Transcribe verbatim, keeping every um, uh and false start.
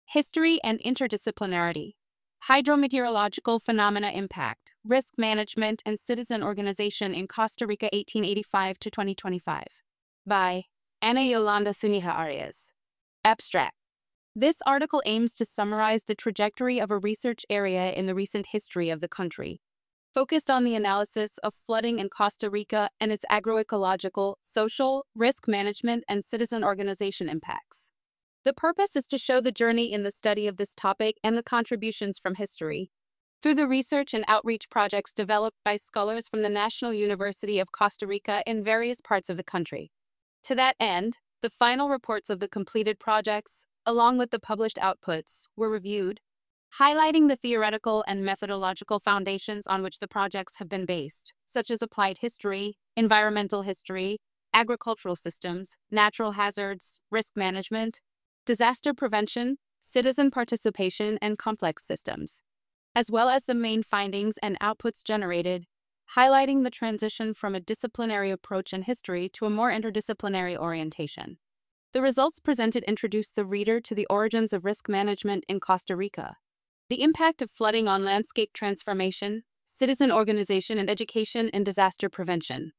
History and interdisciplinarity. Hydrometeorological phenomena impact, risk management, and citizen organization in Costa Rica eighteen eighty-five to twenty twenty-five. By Ana Yolanda Zuniga Arias. Abstract. This article aims to summarize the trajectory of a research area in the recent history of the country, focused on the analysis of flooding in Costa Rica and its agroecological, social, risk management, and citizen organization impacts. The purpose is to show the journey in the study of this topic and the contributions from history through the research and outreach projects developed by scholars from the National University of Costa Rica in various parts of the country. To that end, the final reports of the completed projects, along with the published outputs, were reviewed, highlighting the theoretical and methodological foundations on which the projects have been based, such as applied history, environmental history, agricultural systems, natural hazards, risk management, disaster prevention, citizen participation, and complex systems, as well as the main findings and outputs generated, highlighting the transition from a disciplinary approach in history to a more interdisciplinary orientation. The results presented introduce the reader to the origins of risk management in Costa Rica, the impact of flooding on landscape transformation, citizen organization, and education in disaster prevention,